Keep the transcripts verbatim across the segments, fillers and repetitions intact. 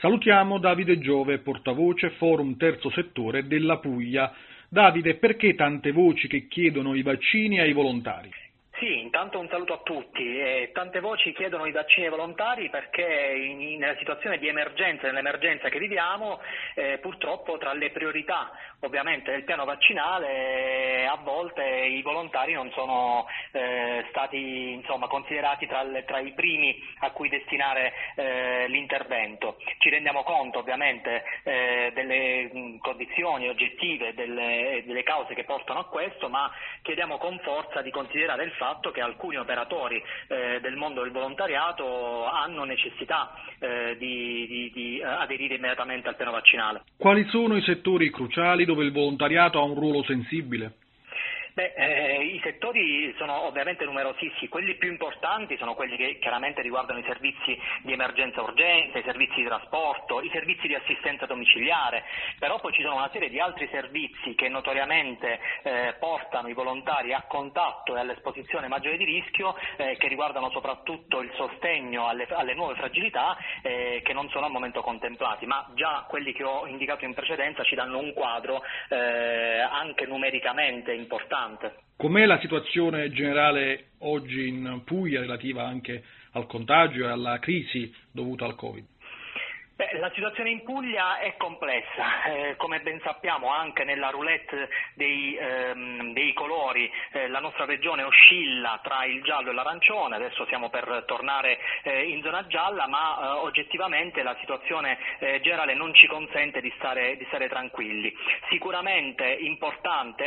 Salutiamo Davide Giove, portavoce Forum Terzo Settore della Puglia. Davide, perché tante voci che chiedono i vaccini ai volontari? Sì, intanto un saluto a tutti. Eh, tante voci chiedono i vaccini ai volontari perché in, in, nella situazione di emergenza, nell'emergenza che viviamo, eh, purtroppo tra le priorità ovviamente del piano vaccinale a volte i volontari non sono eh, stati insomma, considerati tra, le, tra i primi a cui destinare eh, l'intervento. Ci rendiamo conto ovviamente eh, delle mh, condizioni oggettive, delle, delle cause che portano a questo, ma chiediamo con forza di considerare il fatto che alcuni operatori eh, del mondo del volontariato hanno necessità eh, di, di, di aderire immediatamente al piano vaccinale. Quali sono i settori cruciali dove il volontariato ha un ruolo sensibile? Beh, eh, i settori sono ovviamente numerosissimi, quelli più importanti sono quelli che chiaramente riguardano i servizi di emergenza urgenza, i servizi di trasporto, i servizi di assistenza domiciliare, però poi ci sono una serie di altri servizi che notoriamente eh, portano i volontari a contatto e all'esposizione maggiore di rischio, eh, che riguardano soprattutto il sostegno alle, alle nuove fragilità eh, che non sono al momento contemplati, ma già quelli che ho indicato in precedenza ci danno un quadro eh, anche numericamente importante. Com'è la situazione generale oggi in Puglia relativa anche al contagio e alla crisi dovuta al Covid? Beh, la situazione in Puglia è complessa, eh, come ben sappiamo anche nella roulette dei, ehm, dei colori eh, la nostra regione oscilla tra il giallo e l'arancione, adesso siamo per tornare eh, in zona gialla, ma eh, oggettivamente la situazione eh, generale non ci consente di stare, di stare tranquilli. Sicuramente importante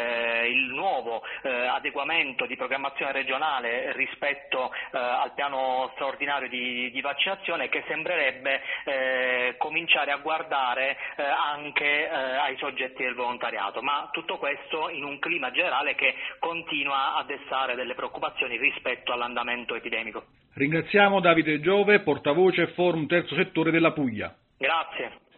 è eh, il nuovo eh, adeguamento di programmazione regionale rispetto eh, al piano straordinario di, di vaccinazione che sembrerebbe eh, Eh, cominciare a guardare eh, anche eh, ai soggetti del volontariato, ma tutto questo in un clima generale che continua a destare delle preoccupazioni rispetto all'andamento epidemico. Ringraziamo Davide Giove, portavoce Forum Terzo Settore della Puglia. Grazie.